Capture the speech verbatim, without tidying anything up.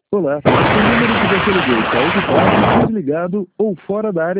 Olá, o número que você ligou está ocupado, desligado ou fora da área